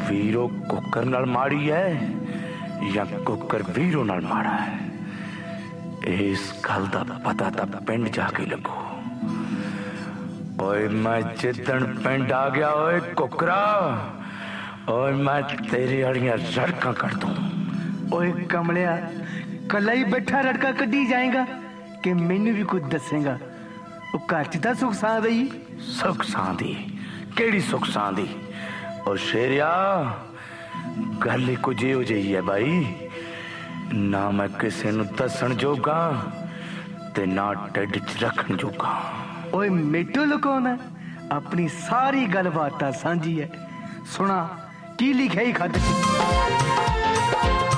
वीरो कुकर नाल माड़ी है या कुकर वीरो नाल माड़ा है, इस गल दा पता तां पिंड जाके लगो। ओए मैं जिदन पिंड आ गया ओए कुकरा, ओए मैं तेरी अड़ियां रड़का कर दूं। ओए कमलिया, कला ही बैठा रड़का कड्डी जाएगा कि मैनू भी कुछ दसेगा? वो घर च तां सुख सांद ही। सुख सांदी केड़ी सुख सांदी? और शेरिया गल ही कुछ इहो जी है भाई, ना मैं किसी नूं दसन जोगा ते ना ढिड च रखन जोगा। ओए मेटो लुकाउणा, अपनी सारी गलबात साझी है। सुना की लिखिया ही खत च।